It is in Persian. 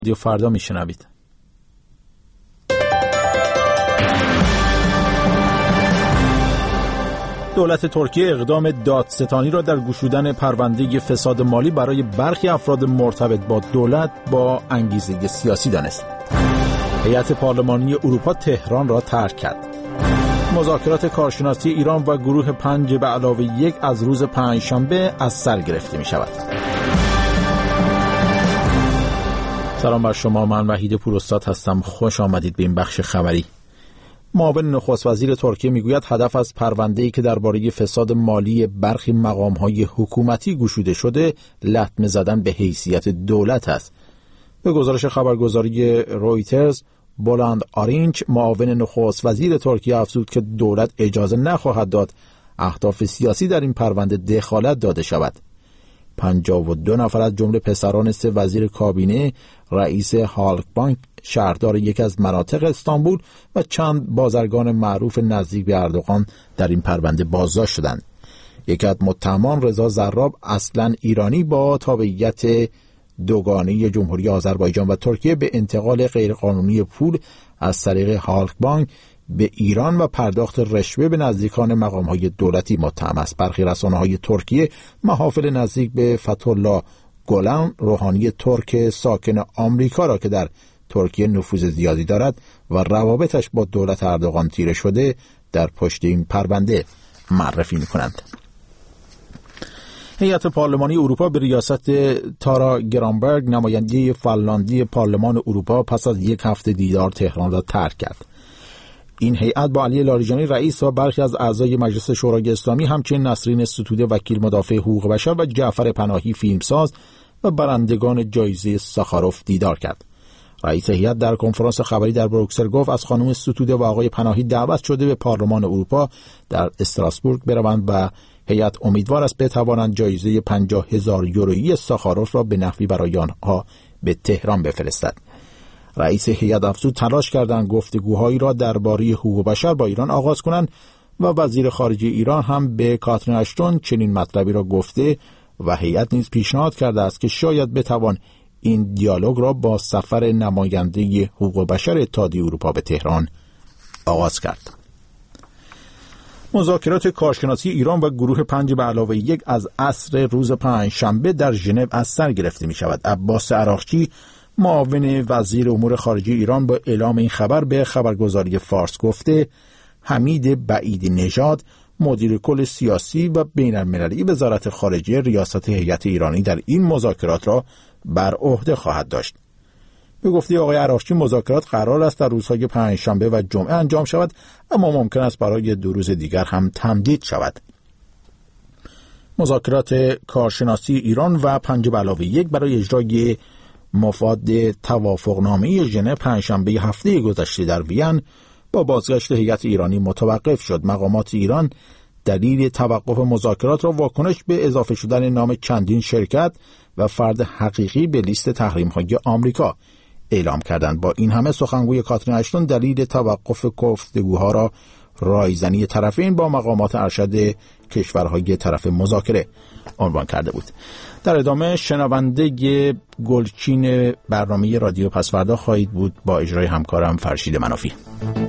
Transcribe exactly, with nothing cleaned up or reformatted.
رادیو فردا میشنوید. دولت ترکیه اقدام دادستانی را در گشودن پرونده فساد مالی برای برخی افراد مرتبط با دولت با انگیزه سیاسی دانست. هیئت پارلمانی اروپا تهران را ترک کرد. مذاکرات کارشناسی ایران و گروه پنج به علاوه یک از روز پنجشنبه از سر گرفته می شود. سلام بر شما، من وحید پوراستاد هستم. خوش آمدید به این بخش خبری. معاون نخست وزیر ترکیه میگوید هدف از پرونده‌ای که درباره فساد مالی برخی مقام‌های حکومتی گشوده شده لطمه زدن به حیثیت دولت است. به گزارش خبرگزاری رویترز، بولند آرینچ معاون نخست وزیر ترکیه افزود که دولت اجازه نخواهد داد اهداف سیاسی در این پرونده دخالت داده شود. پنجاه و دو نفر از جمله پسران سه وزیر کابینه، رئیس هالکبانک، شهردار یکی از مناطق استانبول و چند بازرگان معروف نزدیک به اردوغان در این پرونده بازداشت شدند. یکی از متهمان رضا زراب اصلاً ایرانی با تابعیت دوگانه جمهوری آذربایجان و ترکیه به انتقال غیرقانونی پول از طریق هالکبانک به ایران و پرداخت رشوه به نزدیکان مقام‌های دولتی متهم است. برخی رسانه‌های ترکیه محافل نزدیک به فتح‌الله گولان، روحانی ترک ساکن آمریکا را که در ترکیه نفوذ زیادی دارد و روابطش با دولت اردوغان تیره شده در پشت این پرونده معرفی می‌کنند. هیئت پارلمانی اروپا به ریاست تارا گرانبرگ، نماینده فنلاندی پارلمان اروپا، پس از یک هفته دیدار تهران را ترک کرد. این هیئت با علی لاریجانی رئیس و برخی از اعضای مجلس شورای اسلامی، همچنین نسرین ستوده وکیل مدافع حقوق بشر و جعفر پناهی فیلمساز و برندگان جایزه ساخاروف دیدار کرد. رئیس هیئت در کنفرانس خبری در بروکسل گفت از خانم ستوده و آقای پناهی دعوت شده به پارلمان اروپا در استراسبورگ بروند و هیئت امیدوار است بتوانند جایزه پنجاه هزار یورویی ساخاروف را به نحوی برای آنها به تهران بفرستد. رئیس هیئت افزود تلاش کردند گفتگوهایی را درباره حقوق بشر با ایران آغاز کنند و وزیر خارجه ایران هم به کاترین اشتون چنین مطلبی را گفته و هیئت نیز پیشنهاد کرده است که شاید بتوان این دیالوگ را با سفر نماینده حقوق بشر اتحادیه اروپا به تهران آغاز کرد. مذاکرات کارشناسی ایران و گروه پنج به علاوه یک از عصر روز پنجشنبه در ژنو از سر گرفته می شود. عباس عراقچی، معاون وزیر امور خارجه ایران، با اعلام این خبر به خبرگزاری فارس گفته حمید بعیدی نژاد، مدیر کل سیاسی و بین المللی وزارت خارجه، ریاست هیئت ایرانی در این مذاکرات را بر عهده خواهد داشت. به گفته آقای عراقچی مذاکرات قرار است در روزهای پنجشنبه و جمعه انجام شود، اما ممکن است برای دو روز دیگر هم تمدید شود. مذاکرات کارشناسی ایران و پنج به علاوه یک برای اجرای مفاد توافقنامه ژنو پنجشنبه هفته گذشته در وین با بازگشت هیئت ایرانی متوقف شد. مقامات ایران دلیل توقف مذاکرات را واکنش به اضافه شدن نام چندین شرکت و فرد حقیقی به لیست تحریم‌های آمریکا اعلام کردند. با این همه سخنگوی کاترین اشتون دلیل توقف گفتگوها را رایزنی طرفین با مقامات ارشد کشورهای طرف مذاکره عنوان کرده بود. در ادامه شنونده گلچین برنامه رادیو پسفردا خواهید بود با اجرای همکارم فرشید منافی.